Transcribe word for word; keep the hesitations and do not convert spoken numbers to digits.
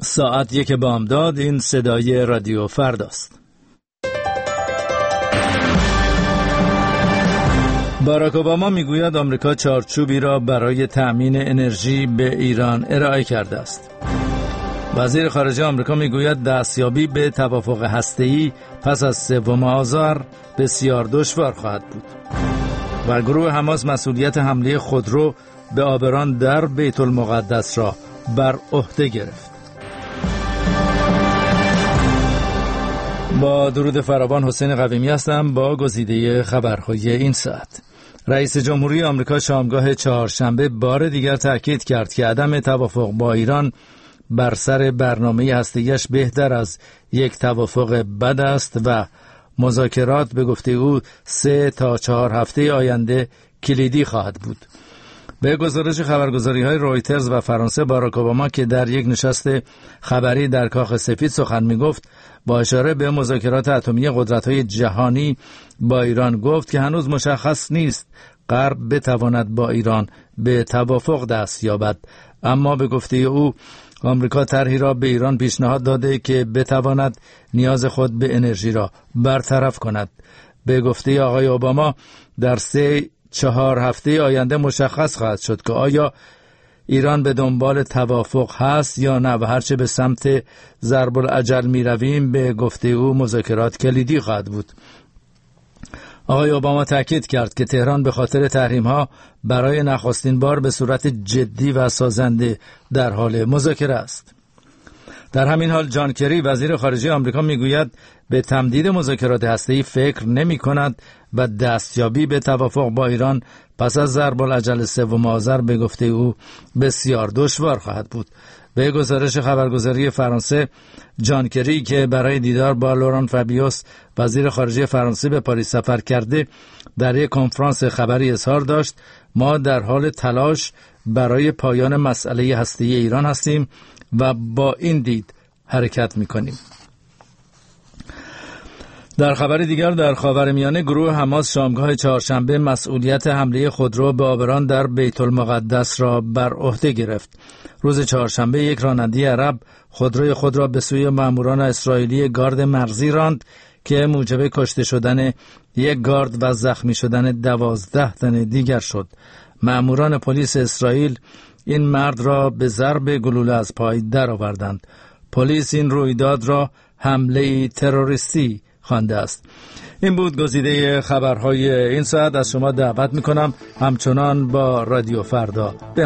ساعت یک بامداد. این صدای رادیو فرداست. باراک اوباما میگوید آمریکا چارچوبی را برای تأمین انرژی به ایران ارائه کرده است. وزیر خارجه آمریکا میگوید دستیابی به توافق هسته‌ای پس از سوم آذر بسیار دشوار خواهد بود. و گروه حماس مسئولیت حمله خودرو به آبران در بیت المقدس را بر عهده گرفت. با درود فراوان، حسین قویمی هستم با گزیده خبرهای این ساعت. رئیس جمهوری آمریکا شامگاه چهارشنبه بار دیگر تاکید کرد که عدم توافق با ایران بر سر برنامه هسته‌ایش بهتر از یک توافق بد است و مذاکرات به گفته او سه تا چهار هفته آینده کلیدی خواهد بود. به گزارش خبرگزاری‌های رویترز و فرانسه، باراک اوباما که در یک نشست خبری در کاخ سفید سخن می‌گفت، با اشاره به مذاکرات اتمی قدرت‌های جهانی با ایران گفت که هنوز مشخص نیست غرب بتواند با ایران به توافق دست یابد، اما به گفته او آمریکا طرحی را به ایران پیشنهاد داده که بتواند نیاز خود به انرژی را برطرف کند. به گفته آقای اوباما در سه چهار هفته آینده مشخص خواهد شد که آیا ایران به دنبال توافق هست یا نه و هرچه به سمت ضرب الاجل می رویم به گفته او مذاکرات کلیدی خواهد بود. آقای اوباما تاکید کرد که تهران به خاطر تحریم‌ها برای نخستین بار به صورت جدی و سازنده در حال مذاکره است. در همین حال جان کری وزیر خارجه آمریکا میگوید به تمدید مذاکرات هسته‌ای فکر نمی‌کند و دستیابی به توافق با ایران پس از ضرب الاجل سوم آذر به گفته او بسیار دشوار خواهد بود. به گزارش خبرگزاری فرانسه، جان کری که برای دیدار با لوران فابیوس وزیر خارجه فرانسه به پاریس سفر کرده، در یک کنفرانس خبری اظهار داشت ما در حال تلاش برای پایان مسئله هسته‌ای ایران هستیم و با این دید حرکت می‌کنیم. در خبر دیگر، در خاورمیانه گروه حماس شامگاه چهارشنبه مسئولیت حمله خودرو به آبران در بیت المقدس را بر عهده گرفت. روز چهارشنبه یک راننده عرب خودروی خود را به سوی ماموران اسرائیلی گارد مرزی راند که موجب کشته شدن یک گارد و زخمی شدن دوازده تن دیگر شد. ماموران پلیس اسرائیل این مرد را به ضرب گلوله از پای درآوردند. پلیس این رویداد را حمله تروریستی خوانده است. این بود گزیده خبرهای این ساعت. از شما دعوت میکنم همچنان با رادیو فردا